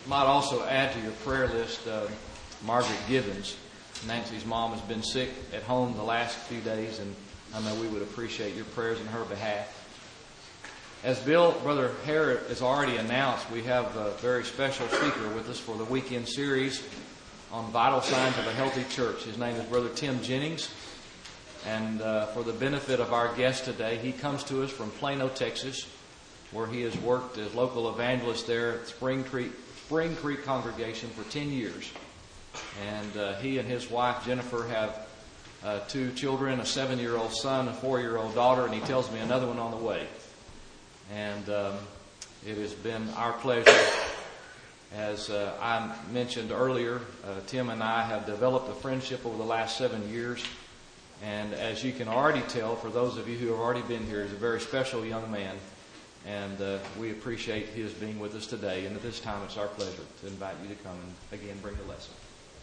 Might also add to your prayer list Margaret Givens. Nancy's mom has been sick at home the last few days, and I know we would appreciate your prayers in her behalf. As Brother Harrod has already announced, we have a very special speaker with us for the weekend series on vital signs of a healthy church. His name is Brother Tim Jennings. And for the benefit of our guest today, he comes to us from Plano, Texas, where he has worked as local evangelist there at Spring Creek congregation for 10 years. And he and his wife, Jennifer, have 2 children, a 7-year-old son, a 4-year-old daughter, and he tells me another one on the way. And it has been our pleasure. As I mentioned earlier, Tim and I have developed a friendship over the last 7 years. And as you can already tell, for those of you who have already been here, he's a very special young man. And we appreciate his being with us today. And at this time, it's our pleasure to invite you to come and again bring the lesson.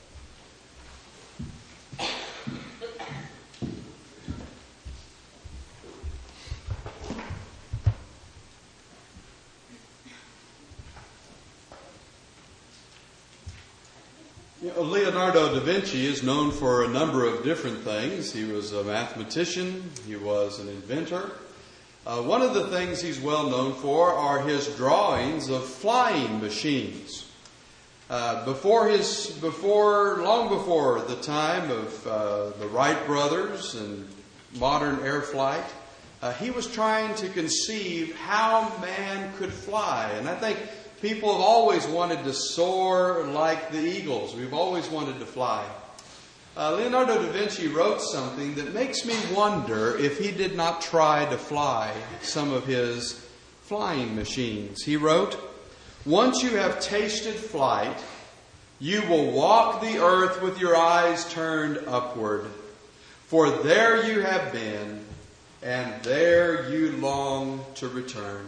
Leonardo da Vinci is known for a number of different things. He was a mathematician. He was an inventor. One of the things he's well known for are his drawings of flying machines. Long before the time of the Wright brothers and modern air flight, he was trying to conceive how man could fly. And I think people have always wanted to soar like the eagles. We've always wanted to fly. Leonardo da Vinci wrote something that makes me wonder if he did not try to fly some of his flying machines. He wrote, "Once you have tasted flight, you will walk the earth with your eyes turned upward. For there you have been, and there you long to return."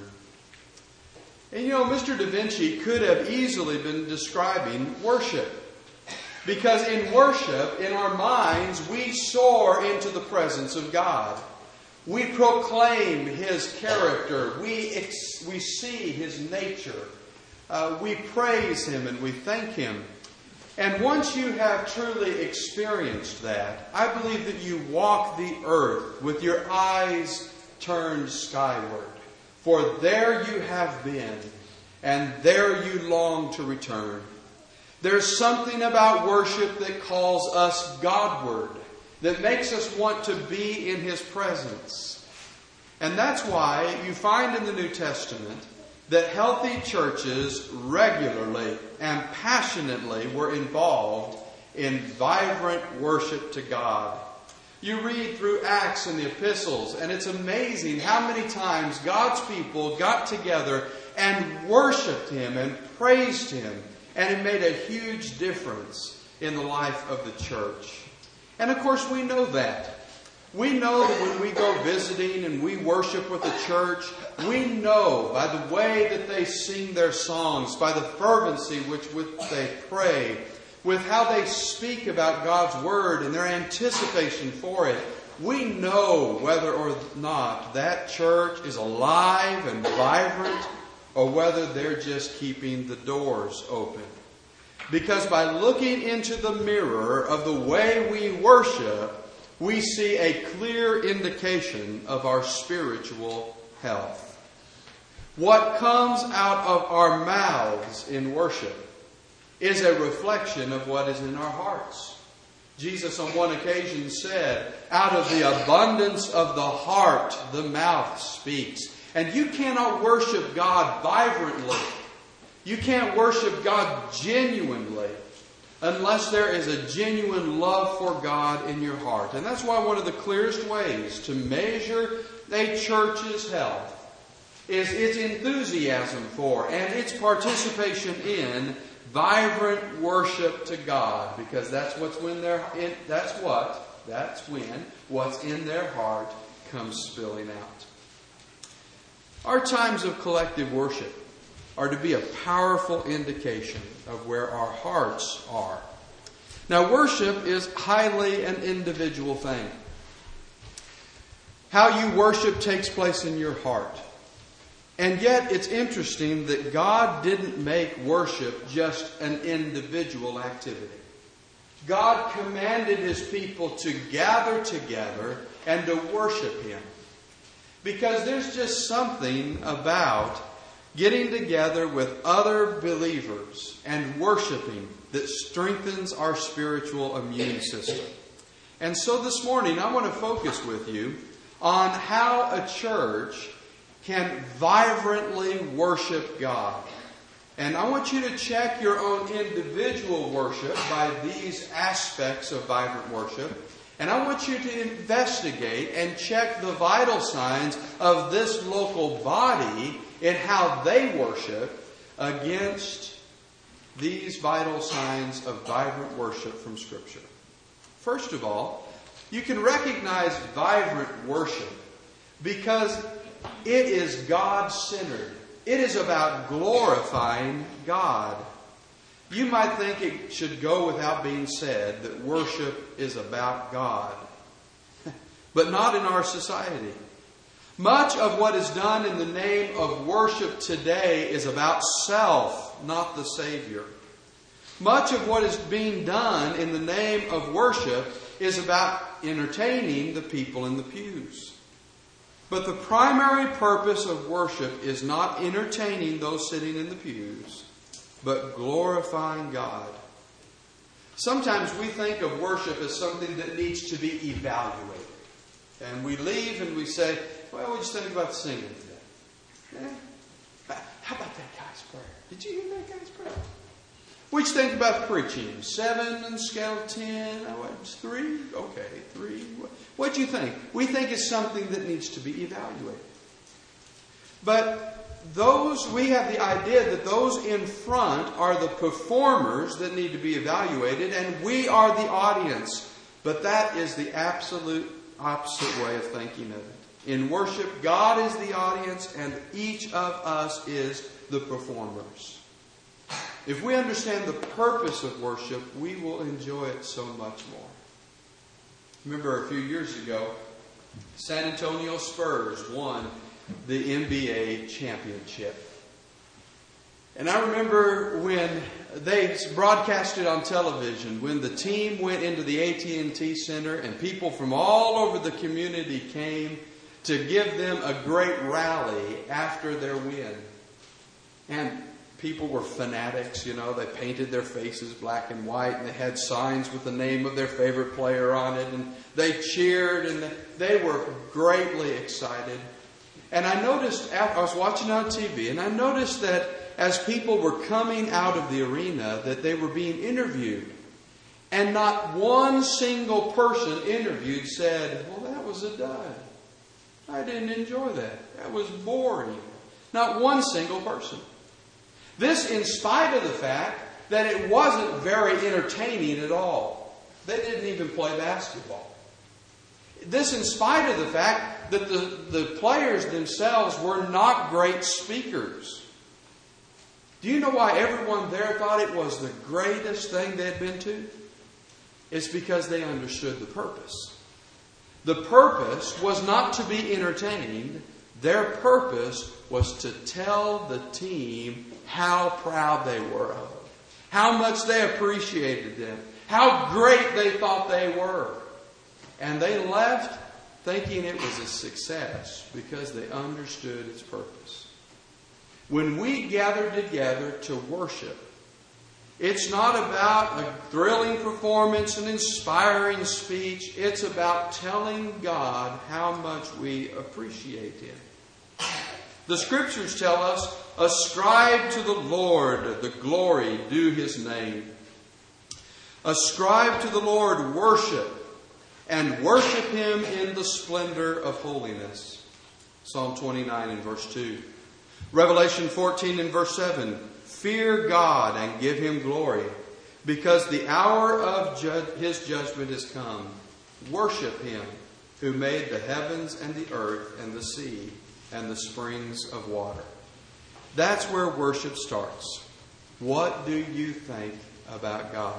And Mr. da Vinci could have easily been describing worship. Because in worship, in our minds, we soar into the presence of God. We proclaim His character. We see His nature. We praise Him and we thank Him. And once you have truly experienced that, I believe that you walk the earth with your eyes turned skyward. For there you have been, and there you long to return. There's something about worship that calls us Godward, that makes us want to be in His presence. And that's why you find in the New Testament that healthy churches regularly and passionately were involved in vibrant worship to God. You read through Acts and the epistles, and it's amazing how many times God's people got together and worshiped Him and praised Him. And it made a huge difference in the life of the church. And of course we know that. We know that when we go visiting and we worship with the church, we know by the way that they sing their songs, by the fervency with they pray, with how they speak about God's Word and their anticipation for it, we know whether or not that church is alive and vibrant, or whether they're just keeping the doors open. Because by looking into the mirror of the way we worship, we see a clear indication of our spiritual health. What comes out of our mouths in worship is a reflection of what is in our hearts. Jesus on one occasion said, "Out of the abundance of the heart, the mouth speaks." And you cannot worship God vibrantly. You can't worship God genuinely unless there is a genuine love for God in your heart. And that's why one of the clearest ways to measure a church's health is its enthusiasm for and its participation in vibrant worship to God. Because that's when what's in their heart comes spilling out. Our times of collective worship are to be a powerful indication of where our hearts are. Now, worship is highly an individual thing. How you worship takes place in your heart. And yet it's interesting that God didn't make worship just an individual activity. God commanded His people to gather together and to worship Him. Because there's just something about getting together with other believers and worshiping that strengthens our spiritual immune system. And so this morning I want to focus with you on how a church can vibrantly worship God. And I want you to check your own individual worship by these aspects of vibrant worship. And I want you to investigate and check the vital signs of this local body in how they worship against these vital signs of vibrant worship from Scripture. First of all, you can recognize vibrant worship because it is God-centered. It is about glorifying God. You might think it should go without being said that worship is about God. But not in our society. Much of what is done in the name of worship today is about self, not the Savior. Much of what is being done in the name of worship is about entertaining the people in the pews. But the primary purpose of worship is not entertaining those sitting in the pews, but glorifying God. Sometimes we think of worship as something that needs to be evaluated. And we leave and we say, well, what did you think about singing today? How about that guy's prayer? Did you hear that guy's prayer? What did you think about preaching? 7 on the scale of 10? What, 3? Okay, 3. What do you think? We think it's something that needs to be evaluated. But we have the idea that those in front are the performers that need to be evaluated, and we are the audience. But that is the absolute opposite way of thinking of it. In worship, God is the audience, and each of us is the performers. If we understand the purpose of worship, we will enjoy it so much more. Remember a few years ago, San Antonio Spurs won the NBA championship. And I remember when they broadcasted on television, when the team went into the AT&T Center and people from all over the community came to give them a great rally after their win. And people were fanatics, they painted their faces black and white, and they had signs with the name of their favorite player on it, and they cheered, and they were greatly excited. And I noticed, I was watching on TV, and I noticed that as people were coming out of the arena, that they were being interviewed. And not one single person interviewed said, well, that was a dud. I didn't enjoy that. That was boring. Not one single person. This in spite of the fact that it wasn't very entertaining at all. They didn't even play basketball. This in spite of the fact that the players themselves were not great speakers. Do you know why everyone there thought it was the greatest thing they had been to? It's because they understood the purpose. The purpose was not to be entertained. Their purpose was to tell the team how proud they were of them, how much they appreciated them, how great they thought they were. And they left thinking it was a success because they understood its purpose. When we gather together to worship, it's not about a thrilling performance, an inspiring speech. It's about telling God how much we appreciate Him. The Scriptures tell us, ascribe to the Lord the glory due His name. Ascribe to the Lord worship, and worship Him in the splendor of holiness. Psalm 29 and verse 2. Revelation 14 and verse 7. Fear God and give Him glory, because the hour of His judgment is come. Worship Him who made the heavens and the earth and the sea and the springs of water. That's where worship starts. What do you think about God?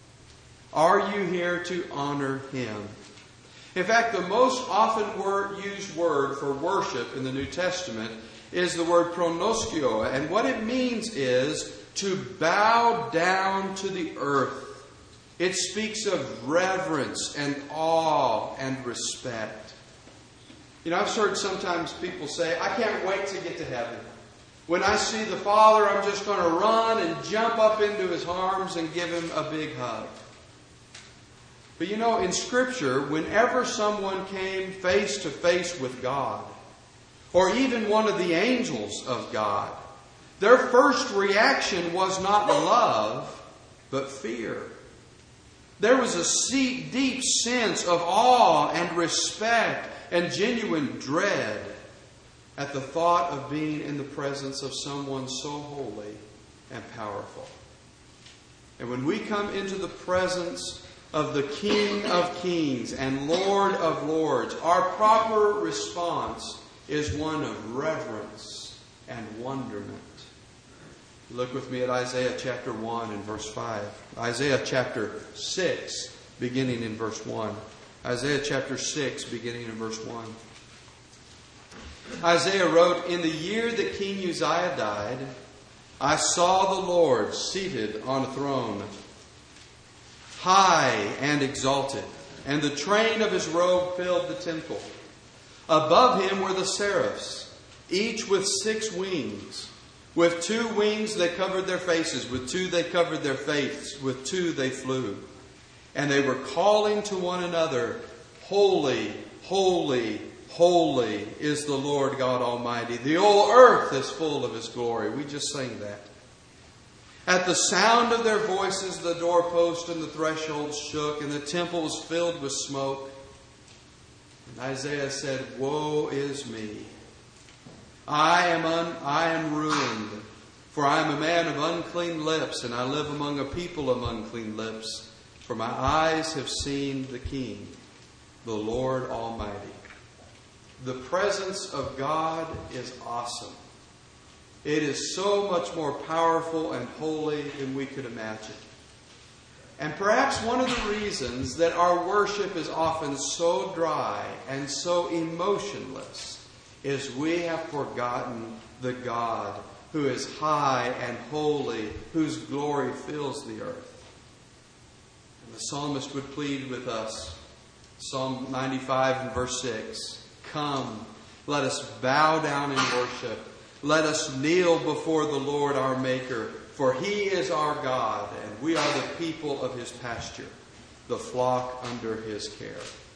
Are you here to honor Him? In fact, the most often used word for worship in the New Testament is the word pronoskio. And what it means is to bow down to the earth. It speaks of reverence and awe and respect. I've heard sometimes people say, I can't wait to get to heaven. When I see the Father, I'm just going to run and jump up into His arms and give Him a big hug. But in Scripture, whenever someone came face to face with God, or even one of the angels of God, their first reaction was not love, but fear. There was a deep sense of awe and respect and genuine dread at the thought of being in the presence of someone so holy and powerful. And when we come into the presence of the King of Kings and Lord of Lords, our proper response is one of reverence and wonderment. Look with me at Isaiah chapter 1 and verse 5. Isaiah chapter 6, beginning in verse 1. Isaiah chapter 6, beginning in verse 1. Isaiah wrote, "In the year that King Uzziah died, I saw the Lord seated on a throne, high and exalted, and the train of His robe filled the temple. Above Him were the seraphs, each with 6 wings. With 2 wings they covered their faces, with 2 they covered their face, with 2 they flew. And they were calling to one another, Holy, holy, holy is the Lord God Almighty. The whole earth is full of His glory." We just sang that. At the sound of their voices, the doorpost and the threshold shook, and the temple was filled with smoke. And Isaiah said, "Woe is me! I am ruined, for I am a man of unclean lips, and I live among a people of unclean lips. For my eyes have seen the King, the Lord Almighty." The presence of God is awesome. It is so much more powerful and holy than we could imagine. And perhaps one of the reasons that our worship is often so dry and so emotionless is we have forgotten the God who is high and holy, whose glory fills the earth. And the psalmist would plead with us, Psalm 95 and verse 6, "Come, let us bow down in worship. Let us kneel before the Lord our Maker, for He is our God, and we are the people of His pasture, the flock under His care."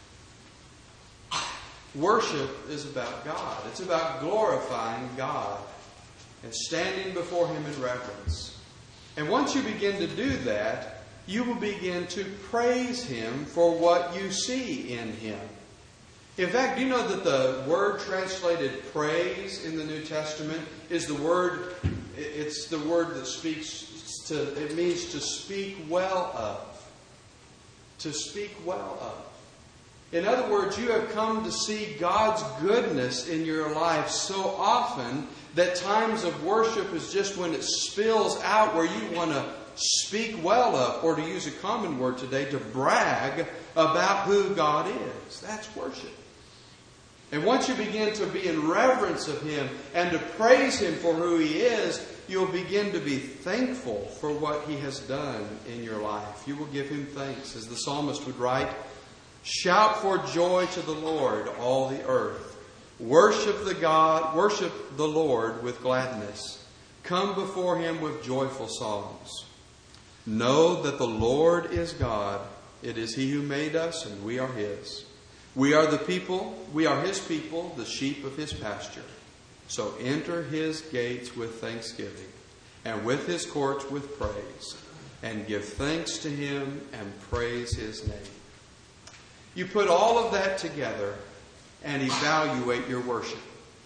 Worship is about God. It's about glorifying God and standing before Him in reverence. And once you begin to do that, you will begin to praise Him for what you see in Him. In fact, do you know that the word translated praise in the New Testament is the word, it's the word that it means to speak well of. To speak well of. In other words, you have come to see God's goodness in your life so often that times of worship is just when it spills out where you want to speak well of, or to use a common word today, to brag about who God is. That's worship. And once you begin to be in reverence of Him and to praise Him for who He is, you'll begin to be thankful for what He has done in your life. You will give Him thanks. As the psalmist would write, "Shout for joy to the Lord, all the earth. Worship the Lord with gladness. Come before Him with joyful songs. Know that the Lord is God. It is He who made us, and we are His. We are His people, the sheep of His pasture. So enter His gates with thanksgiving, and with His courts with praise, and give thanks to Him and praise His name." You put all of that together and evaluate your worship.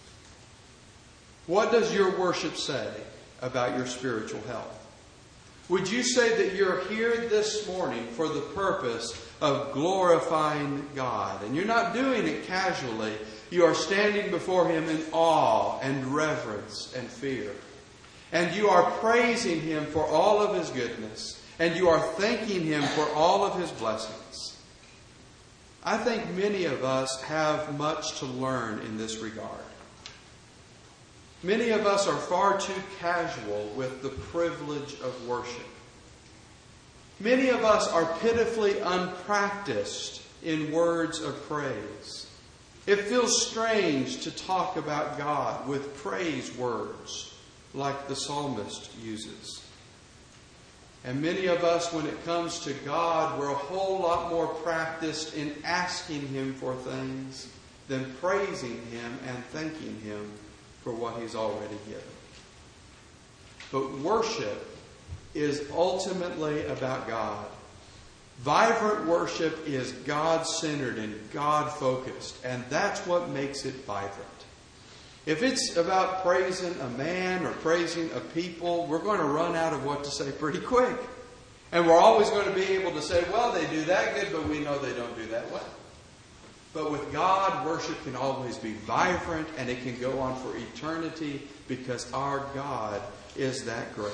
What does your worship say about your spiritual health? Would you say that you're here this morning for the purpose of glorifying God? And you're not doing it casually. You are standing before Him in awe and reverence and fear. And you are praising Him for all of His goodness. And you are thanking Him for all of His blessings. I think many of us have much to learn in this regard. Many of us are far too casual with the privilege of worship. Many of us are pitifully unpracticed in words of praise. It feels strange to talk about God with praise words like the psalmist uses. And many of us, when it comes to God, we're a whole lot more practiced in asking Him for things than praising Him and thanking Him for what He's already given. But worship is ultimately about God. Vibrant worship is God-centered and God-focused, and that's what makes it vibrant. If it's about praising a man or praising a people, we're going to run out of what to say pretty quick. And we're always going to be able to say, well, they do that good, but we know they don't do that well. But with God, worship can always be vibrant, and it can go on for eternity because our God is that great.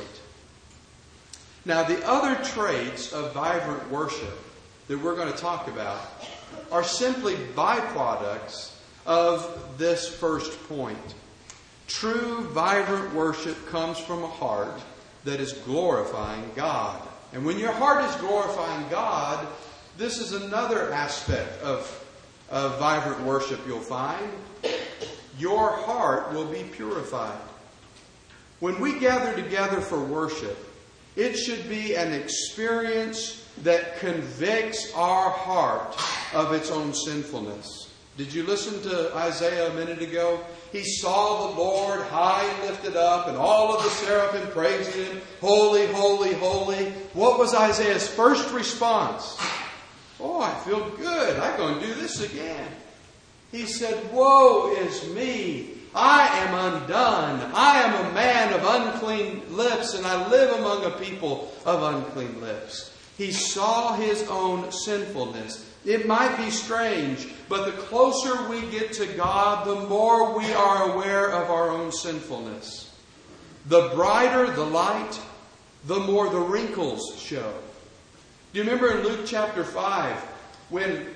Now, the other traits of vibrant worship that we're going to talk about are simply byproducts of this first point. True, vibrant worship comes from a heart that is glorifying God. And when your heart is glorifying God, this is another aspect of vibrant worship you'll find. Your heart will be purified. When we gather together for worship, it should be an experience that convicts our heart of its own sinfulness. Did you listen to Isaiah a minute ago? He saw the Lord high and lifted up, and all of the seraphim praised Him. Holy, holy, holy. What was Isaiah's first response? Oh, I feel good. I'm going to do this again. He said, woe is me. I am undone. I am a man of unclean lips, and I live among a people of unclean lips. He saw his own sinfulness. It might be strange, but the closer we get to God, the more we are aware of our own sinfulness. The brighter the light, the more the wrinkles show. Do you remember in Luke chapter 5 when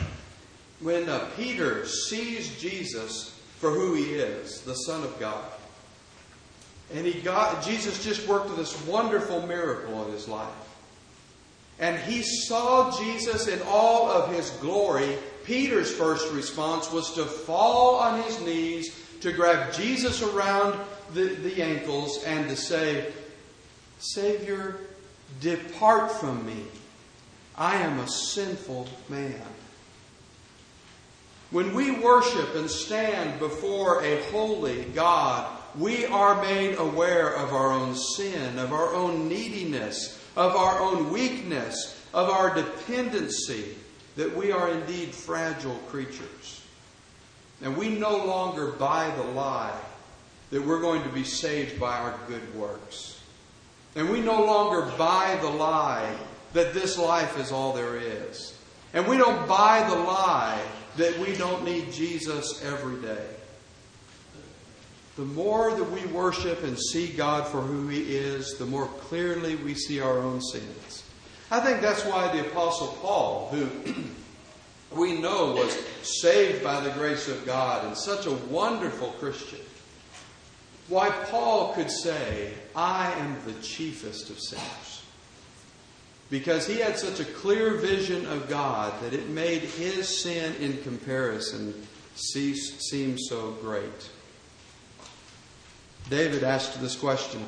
Peter sees Jesus for who He is, the Son of God? And Jesus just worked this wonderful miracle in his life. And he saw Jesus in all of His glory. Peter's first response was to fall on his knees, to grab Jesus around the ankles and to say, Savior, depart from me. I am a sinful man. When we worship and stand before a holy God, we are made aware of our own sin, of our own neediness, of our own weakness, of our dependency, that we are indeed fragile creatures. And we no longer buy the lie that we're going to be saved by our good works. And we no longer buy the lie that this life is all there is. And we don't buy the lie that we don't need Jesus every day. The more that we worship and see God for who He is, the more clearly we see our own sins. I think that's why the Apostle Paul, who we know was saved by the grace of God and such a wonderful Christian, why Paul could say, I am the chiefest of sinners. Because he had such a clear vision of God that it made his sin in comparison seem so great. David asked this question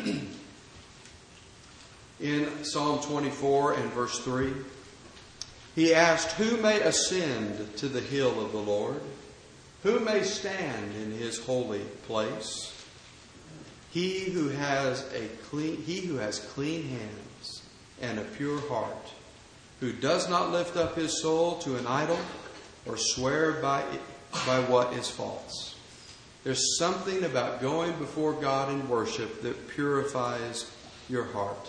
in Psalm 24 and verse 3. He asked, who may ascend to the hill of the Lord? Who may stand in His holy place? He who has clean hands and a pure heart, who does not lift up his soul to an idol or swear by what is false. There's something about going before God in worship that purifies your heart.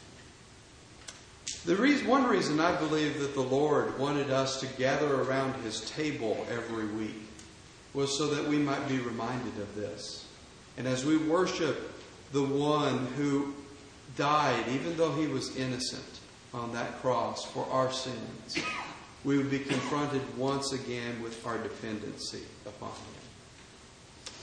One reason I believe that the Lord wanted us to gather around His table every week was so that we might be reminded of this. And as we worship the one who died, even though He was innocent on that cross for our sins, we would be confronted once again with our dependency upon Him.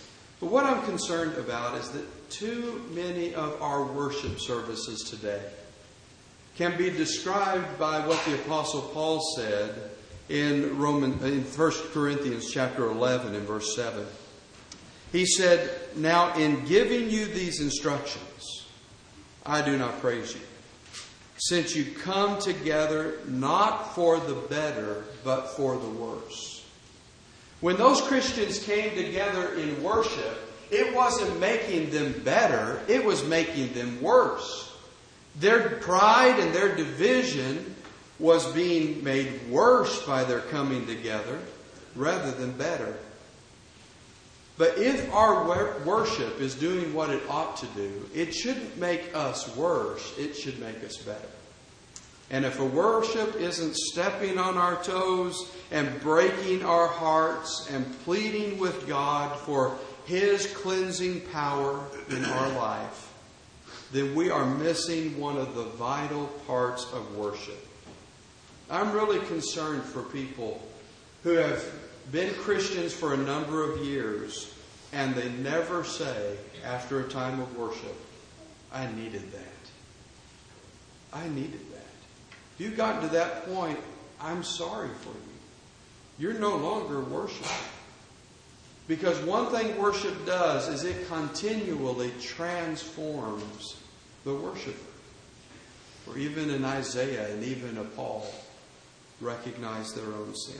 But what I'm concerned about is that too many of our worship services today can be described by what the Apostle Paul said in 1 Corinthians chapter 11 and verse 7. He said, "Now in giving you these instructions, I do not praise you, since you come together not for the better, but for the worse." When those Christians came together in worship, it wasn't making them better, it was making them worse. Their pride and their division was being made worse by their coming together rather than better. But if our worship is doing what it ought to do, it shouldn't make us worse, it should make us better. And if a worship isn't stepping on our toes and breaking our hearts and pleading with God for His cleansing power in our life, then we are missing one of the vital parts of worship. I'm really concerned for people who have been Christians for a number of years and they never say after a time of worship, "I needed that. I needed that." If you've gotten to that point, I'm sorry for you. You're no longer worshiping. Because one thing worship does is it continually transforms the worshiper. For even in Isaiah and even in Paul recognize their own sin.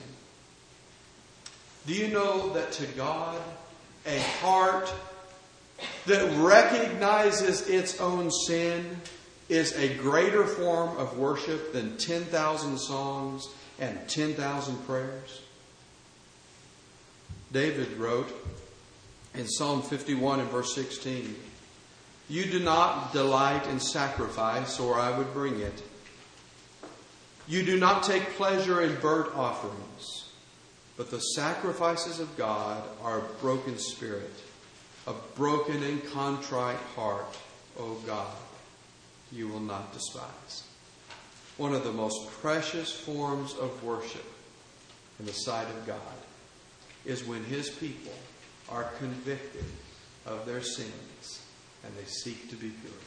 Do you know that to God, a heart that recognizes its own sin is a greater form of worship than 10,000 songs and 10,000 prayers? David wrote in Psalm 51 and verse 16, "You do not delight in sacrifice, or I would bring it. You do not take pleasure in burnt offerings, but the sacrifices of God are a broken spirit, a broken and contrite heart, O God, you will not despise." One of the most precious forms of worship in the sight of God is when His people are convicted of their sins and they seek to be purified.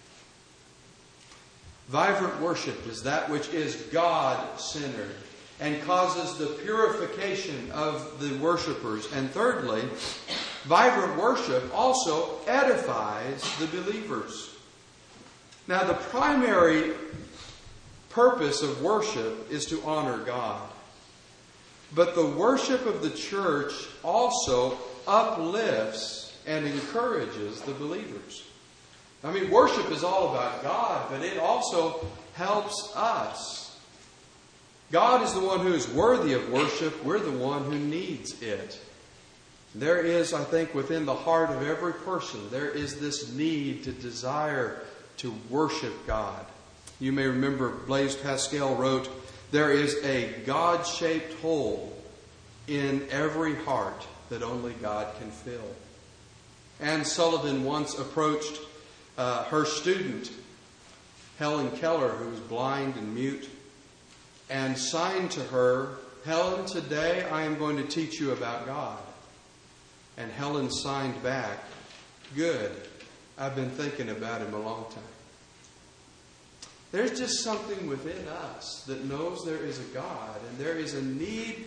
Vibrant worship is that which is God-centered and causes the purification of the worshipers. And thirdly, vibrant worship also edifies the believers. Now, the primary purpose of worship is to honor God. But the worship of the church also uplifts and encourages the believers. I mean, worship is all about God, but it also helps us. God is the one who is worthy of worship. We're the one who needs it. There is, I think, within the heart of every person, there is this need to desire to worship God. You may remember Blaise Pascal wrote, "There is a God-shaped hole in every heart that only God can fill." Anne Sullivan once approached her student, Helen Keller, who was blind and mute, and signed to her, "Helen, today I am going to teach you about God." And Helen signed back, "Good. I've been thinking about Him a long time." There's just something within us that knows there is a God, and there is a need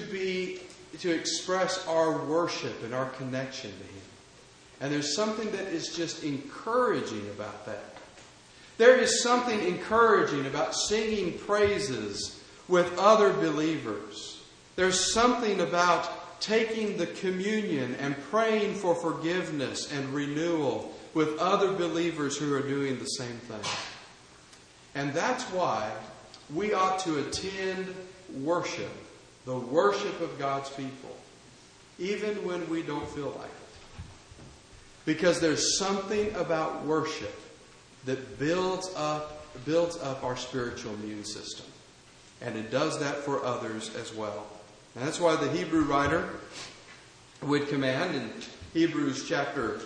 to express our worship and our connection to Him. And there's something that is just encouraging about that. There is something encouraging about singing praises with other believers. There's something about taking the communion and praying for forgiveness and renewal with other believers who are doing the same thing. And that's why we ought to attend worship, the worship of God's people, even when we don't feel like it. Because there's something about worship that builds up our spiritual immune system. And it does that for others as well. And that's why the Hebrew writer would command in Hebrews chapter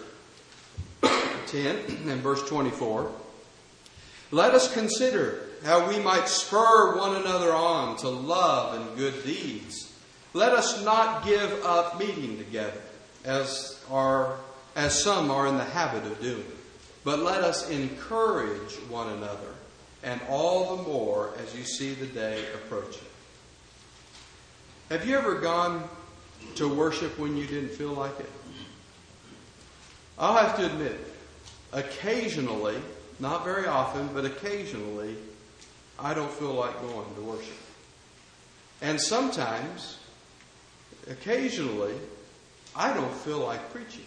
10 and verse 24, "Let us consider how we might spur one another on to love and good deeds. Let us not give up meeting together, as some are in the habit of doing. But let us encourage one another, and all the more as you see the day approaching. Have you ever gone to worship when you didn't feel like it? I'll have to admit, occasionally, not very often, but occasionally, I don't feel like going to worship. And sometimes, occasionally, I don't feel like preaching.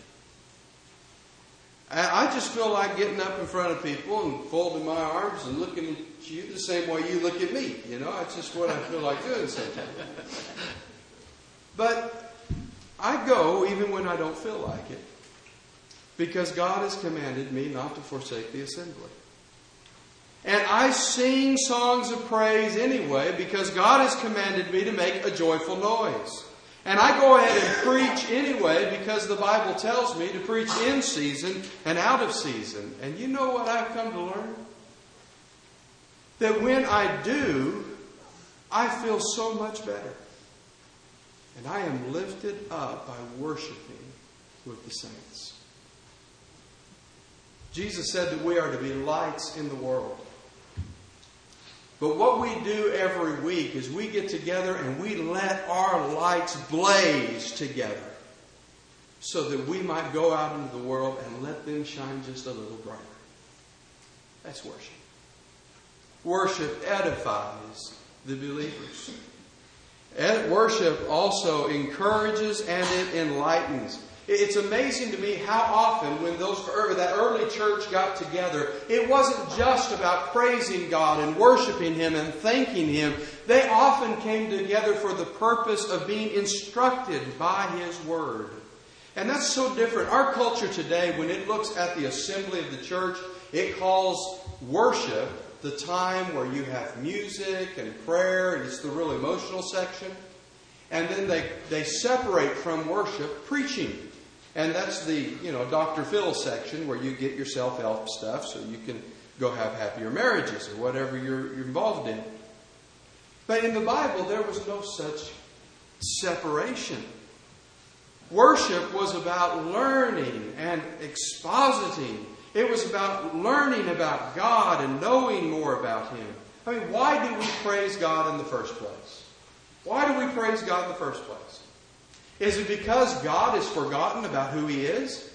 I just feel like getting up in front of people and folding my arms and looking at you the same way you look at me. You know, it's just what I feel like doing sometimes. But I go even when I don't feel like it, because God has commanded me not to forsake the assembly. And I sing songs of praise anyway, because God has commanded me to make a joyful noise. And I go ahead and preach anyway, because the Bible tells me to preach in season and out of season. And you know what I've come to learn? That when I do, I feel so much better. And I am lifted up by worshiping with the saints. Jesus said that we are to be lights in the world. But what we do every week is we get together and we let our lights blaze together so that we might go out into the world and let them shine just a little brighter. That's worship. Worship edifies the believers. Worship also encourages and it enlightens. It's amazing to me how often when that early church got together, it wasn't just about praising God and worshiping Him and thanking Him. They often came together for the purpose of being instructed by His Word. And that's so different. Our culture today, when it looks at the assembly of the church, it calls worship the time where you have music and prayer, and it's the real emotional section. And then they separate from worship preaching. And that's the, Dr. Phil section where you get your self-help stuff so you can go have happier marriages or whatever you're involved in. But in the Bible, there was no such separation. Worship was about learning and expositing. It was about learning about God and knowing more about Him. I mean, why do we praise God in the first place? Why do we praise God in the first place? Is it because God has forgotten about who He is?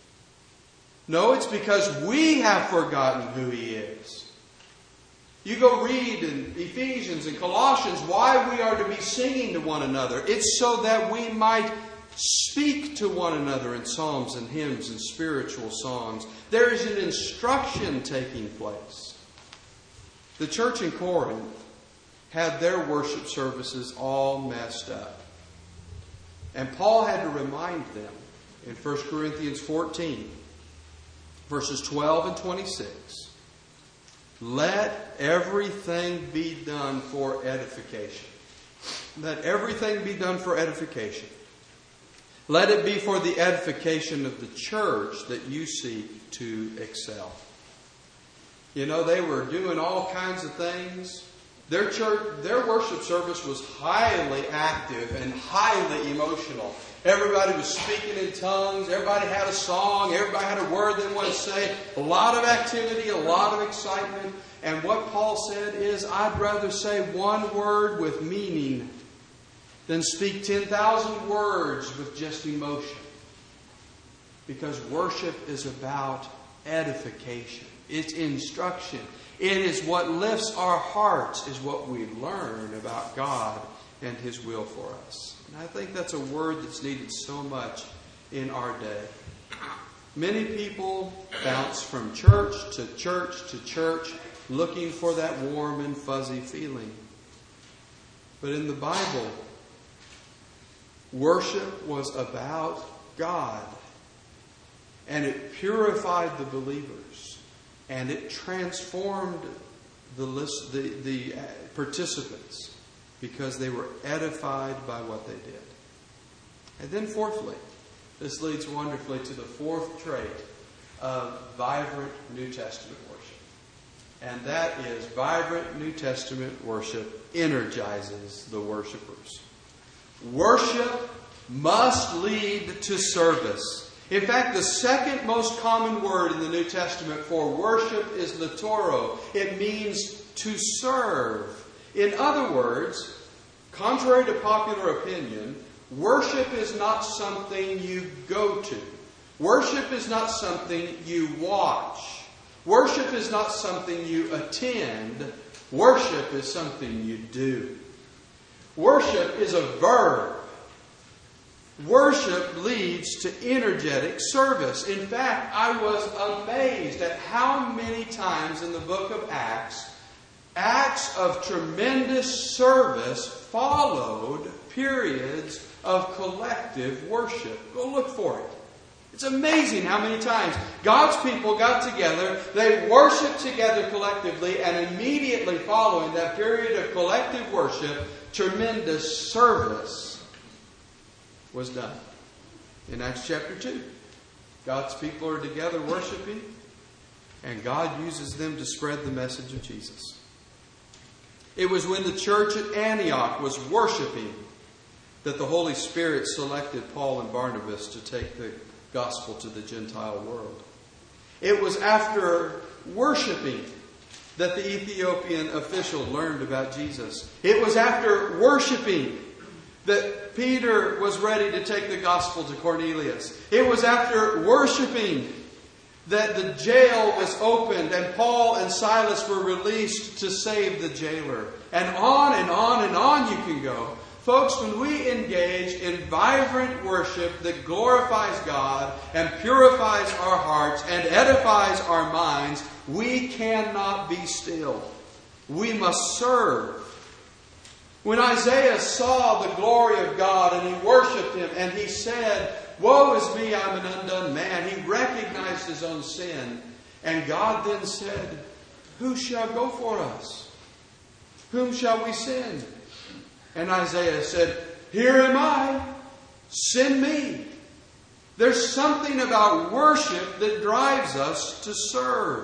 No, it's because we have forgotten who He is. You go read in Ephesians and Colossians why we are to be singing to one another. It's so that we might speak to one another in psalms and hymns and spiritual songs. There is an instruction taking place. The church in Corinth had their worship services all messed up. And Paul had to remind them in 1 Corinthians 14, verses 12 and 26, let everything be done for edification. Let everything be done for edification. Let it be for the edification of the church that you seek to excel. They were doing all kinds of things. Their worship service was highly active and highly emotional. Everybody was speaking in tongues. Everybody had a song. Everybody had a word they wanted to say. A lot of activity, a lot of excitement. And what Paul said is, I'd rather say one word with meaning than speak 10,000 words with just emotion. Because worship is about edification. It's instruction. It is what lifts our hearts, is what we learn about God and His will for us. And I think that's a word that's needed so much in our day. Many people bounce from church to church to church looking for that warm and fuzzy feeling. But in the Bible, worship was about God. And it purified the believers. And it transformed the participants because they were edified by what they did. And then fourthly, this leads wonderfully to the fourth trait of vibrant New Testament worship. And that is vibrant New Testament worship energizes the worshipers. Worship must lead to service. In fact, the second most common word in the New Testament for worship is litoro. It means to serve. In other words, contrary to popular opinion, worship is not something you go to. Worship is not something you watch. Worship is not something you attend. Worship is something you do. Worship is a verb. Worship leads to energetic service. In fact, I was amazed at how many times in the book of Acts, acts of tremendous service followed periods of collective worship. Go look for it. It's amazing how many times God's people got together, they worshiped together collectively, and immediately following that period of collective worship, tremendous service was done. In Acts chapter 2, God's people are together worshiping, and God uses them to spread the message of Jesus. It was when the church at Antioch was worshiping that the Holy Spirit selected Paul and Barnabas to take the gospel to the Gentile world. It was after worshiping that the Ethiopian official learned about Jesus. It was after worshiping that Peter was ready to take the gospel to Cornelius. It was after worshiping that the jail was opened and Paul and Silas were released to save the jailer. And on and on and on you can go. Folks, when we engage in vibrant worship that glorifies God and purifies our hearts and edifies our minds, we cannot be still. We must serve. When Isaiah saw the glory of God and he worshipped Him and he said, "Woe is me, I'm an undone man," he recognized his own sin. And God then said, "Who shall go for us? Whom shall we send?" And Isaiah said, "Here am I. Send me." There's something about worship that drives us to serve.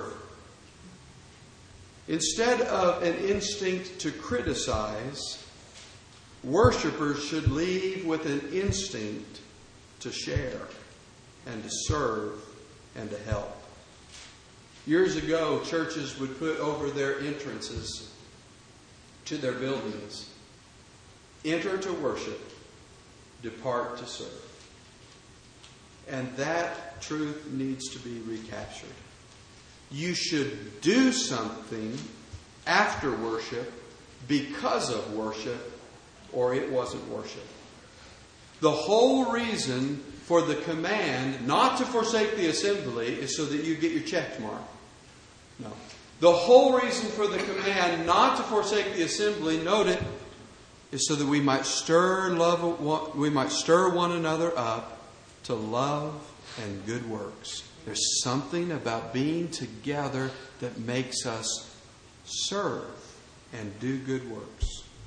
Instead of an instinct to criticize, worshipers should leave with an instinct to share and to serve and to help. Years ago, churches would put over their entrances to their buildings, "Enter to worship, depart to serve." And that truth needs to be recaptured. You should do something after worship because of worship, or it wasn't worship. The whole reason for the command not to forsake the assembly is so that you get your check mark. No. The whole reason for the command not to forsake the assembly, note it, is so that we might stir one another up to love and good works. There's something about being together that makes us serve and do good works.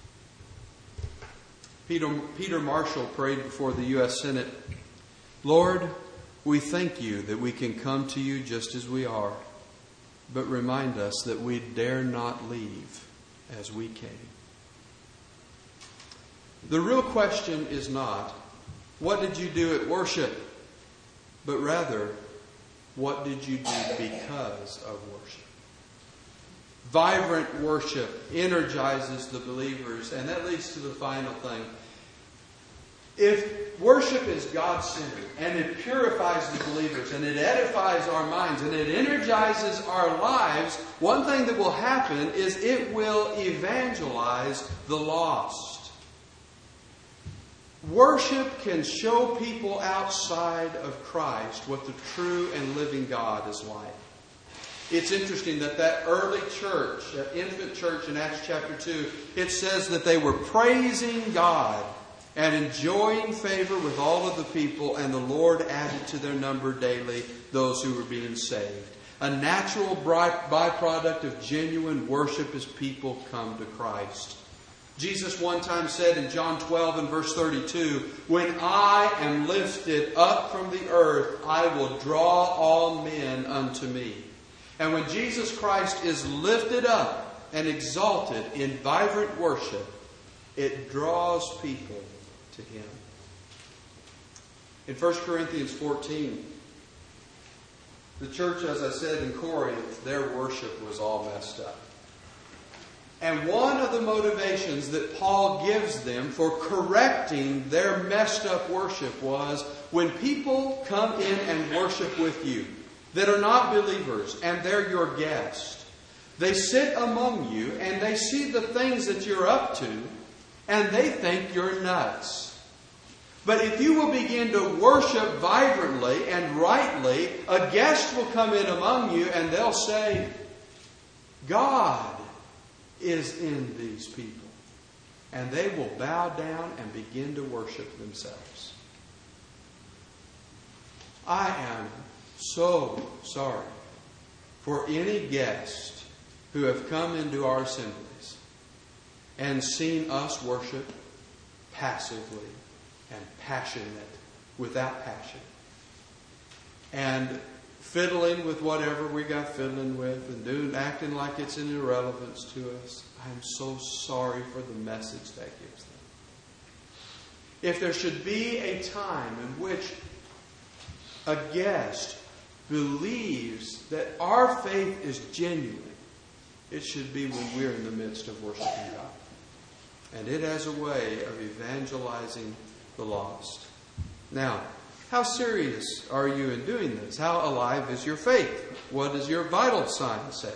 Peter Marshall prayed before the U.S. Senate, "Lord, we thank you that we can come to you just as we are, but remind us that we dare not leave as we came." The real question is not, what did you do at worship? But rather, what did you do because of worship? Vibrant worship energizes the believers, and that leads to the final thing. If worship is God-centered, and it purifies the believers, and it edifies our minds, and it energizes our lives, one thing that will happen is it will evangelize the lost. Worship can show people outside of Christ what the true and living God is like. It's interesting that early church, that infant church in Acts chapter 2, it says that they were praising God and enjoying favor with all of the people, and the Lord added to their number daily those who were being saved. A natural byproduct of genuine worship as people come to Christ. Jesus one time said in John 12 and verse 32, "When I am lifted up from the earth, I will draw all men unto me." And when Jesus Christ is lifted up and exalted in vibrant worship, it draws people to Him. In 1 Corinthians 14, the church, as I said, in Corinth, their worship was all messed up. And one of the motivations that Paul gives them for correcting their messed up worship was when people come in and worship with you that are not believers and they're your guest, they sit among you and they see the things that you're up to and they think you're nuts. But if you will begin to worship vibrantly and rightly, a guest will come in among you and they'll say, God is in these people. And they will bow down and begin to worship themselves. I am so sorry for any guest who have come into our assemblies and seen us worship passively and passionate, without passion. And fiddling with whatever we got fiddling with and acting like it's an irrelevance to us. I'm so sorry for the message that gives them. If there should be a time in which a guest believes that our faith is genuine, it should be when we're in the midst of worshiping God. And it has a way of evangelizing the lost. Now, how serious are you in doing this? How alive is your faith? What does your vital sign say?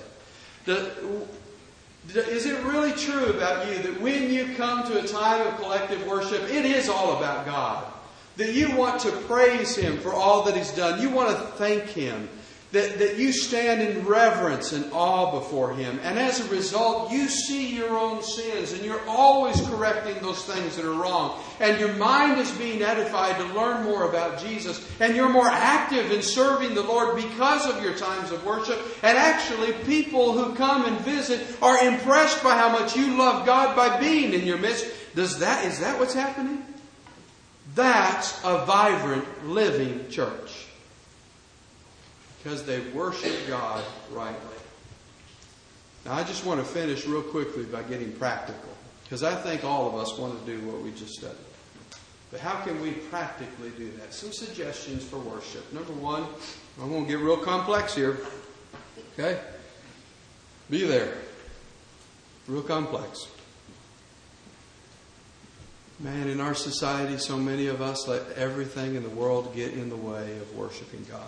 Is it really true about you that when you come to a time of collective worship, it is all about God? That you want to praise Him for all that He's done. You want to thank Him. That you stand in reverence and awe before Him. And as a result, you see your own sins and you're always correcting those things that are wrong. And your mind is being edified to learn more about Jesus. And you're more active in serving the Lord because of your times of worship. And actually, people who come and visit are impressed by how much you love God by being in your midst. Is that what's happening? That's a vibrant, living church. Because they worship God rightly. Now, I just want to finish real quickly by getting practical. Because I think all of us want to do what we just studied. But how can we practically do that? Some suggestions for worship. Number one, I'm going to get real complex here. Okay? Be there. Real complex. Man, in our society, so many of us let everything in the world get in the way of worshiping God.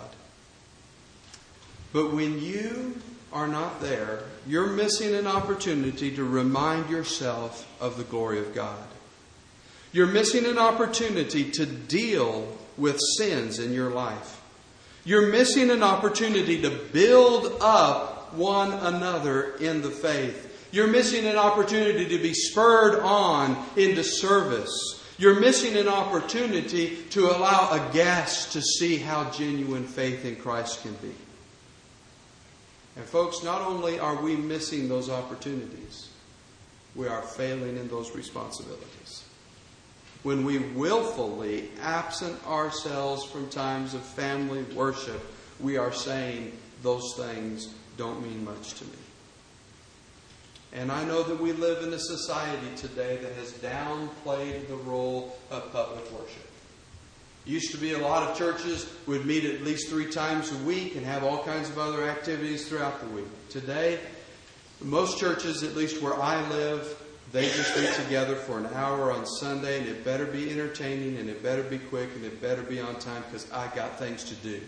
But when you are not there, you're missing an opportunity to remind yourself of the glory of God. You're missing an opportunity to deal with sins in your life. You're missing an opportunity to build up one another in the faith. You're missing an opportunity to be spurred on into service. You're missing an opportunity to allow a guest to see how genuine faith in Christ can be. And folks, not only are we missing those opportunities, we are failing in those responsibilities. When we willfully absent ourselves from times of family worship, we are saying those things don't mean much to me. And I know that we live in a society today that has downplayed the role of public worship. Used to be a lot of churches would meet at least 3 times a week and have all kinds of other activities throughout the week. Today, most churches, at least where I live, they just meet together for an hour on Sunday, and it better be entertaining, and it better be quick, and it better be on time because I got things to do.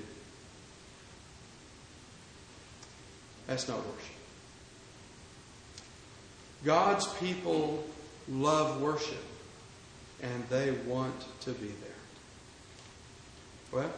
That's not worship. God's people love worship, and they want to be there. Well,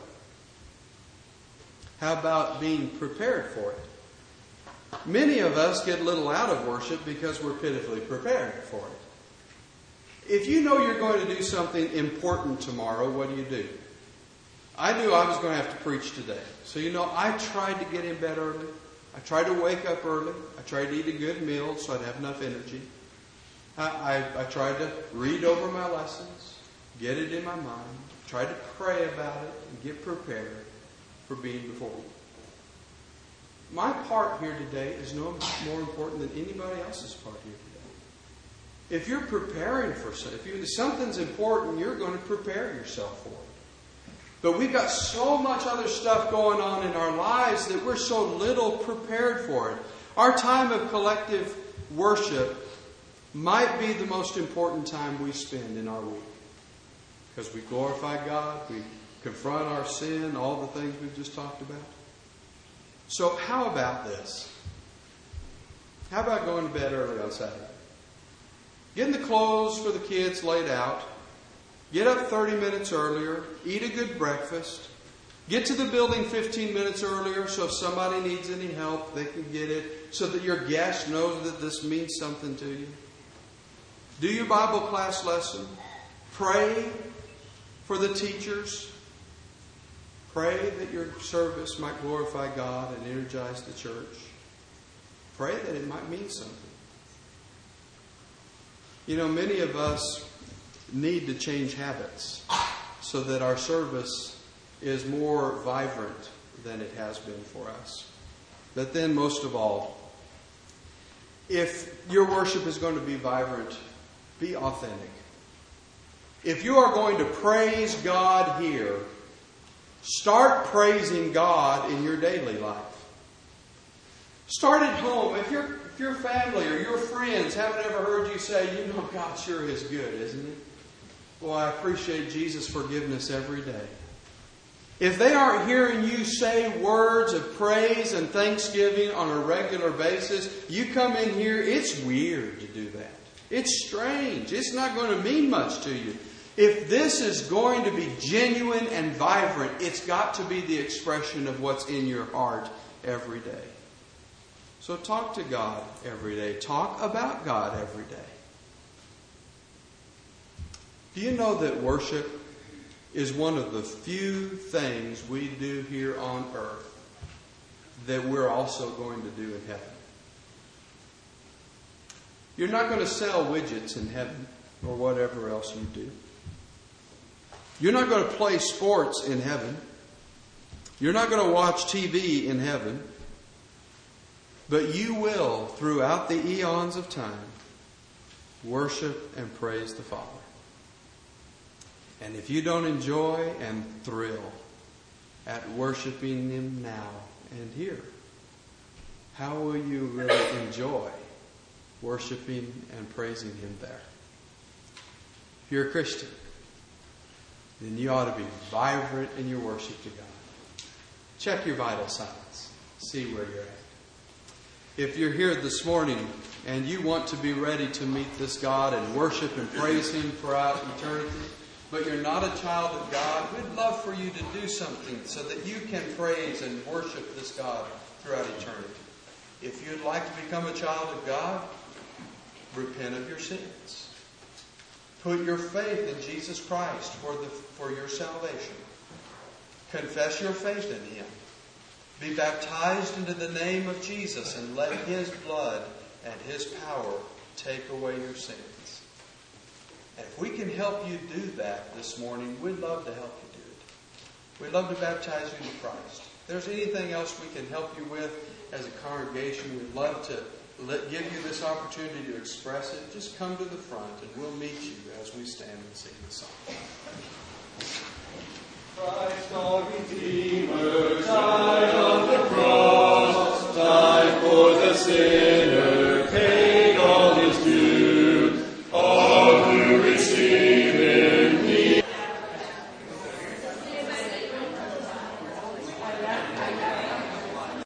how about being prepared for it? Many of us get a little out of worship because we're pitifully prepared for it. If you know you're going to do something important tomorrow, what do? I knew I was going to have to preach today. So, I tried to get in bed early. I tried to wake up early. I tried to eat a good meal so I'd have enough energy. I tried to read over my lessons, get it in my mind, try to pray about it, and get prepared for being before you. My part here today is no more important than anybody else's part here today. If you're preparing for something, if something's important, you're going to prepare yourself for it. But we've got so much other stuff going on in our lives that we're so little prepared for it. Our time of collective worship might be the most important time we spend in our week. Because we glorify God, we confront our sin, all the things we've just talked about. So how about this? How about going to bed early on Saturday? Getting the clothes for the kids laid out. Get up 30 minutes earlier. Eat a good breakfast. Get to the building 15 minutes earlier so if somebody needs any help, they can get it. So that your guest knows that this means something to you. Do your Bible class lesson. Pray for the teachers. Pray that your service might glorify God and energize the church. Pray that it might mean something. You know, many of us need to change habits so that our service is more vibrant than it has been for us. But then, most of all, if your worship is going to be vibrant, be authentic. If you are going to praise God here, start praising God in your daily life. Start at home. If your family or your friends haven't ever heard you say, you know, God sure is good, isn't He? Well, I appreciate Jesus' forgiveness every day. If they aren't hearing you say words of praise and thanksgiving on a regular basis, you come in here, it's weird to do that. It's strange. It's not going to mean much to you. If this is going to be genuine and vibrant, it's got to be the expression of what's in your heart every day. So talk to God every day. Talk about God every day. Do you know that worship is one of the few things we do here on earth that we're also going to do in heaven? You're not going to sell widgets in heaven or whatever else you do. You're not going to play sports in heaven. You're not going to watch TV in heaven. But you will, throughout the eons of time, worship and praise the Father. And if you don't enjoy and thrill at worshiping Him now and here, how will you really enjoy worshiping and praising Him there? If you're a Christian, then you ought to be vibrant in your worship to God. Check your vital signs. See where you're at. If you're here this morning and you want to be ready to meet this God and worship and praise Him throughout eternity, but you're not a child of God, we'd love for you to do something so that you can praise and worship this God throughout eternity. If you'd like to become a child of God, repent of your sins. Put your faith in Jesus Christ for your salvation. Confess your faith in Him. Be baptized into the name of Jesus and let His blood and His power take away your sins. And if we can help you do that this morning, we'd love to help you do it. We'd love to baptize you into Christ. If there's anything else we can help you with as a congregation, we'd love to give you this opportunity to express it. Just come to the front and we'll meet you as we stand and sing the song. Christ our Redeemer died on the cross, died for the sin.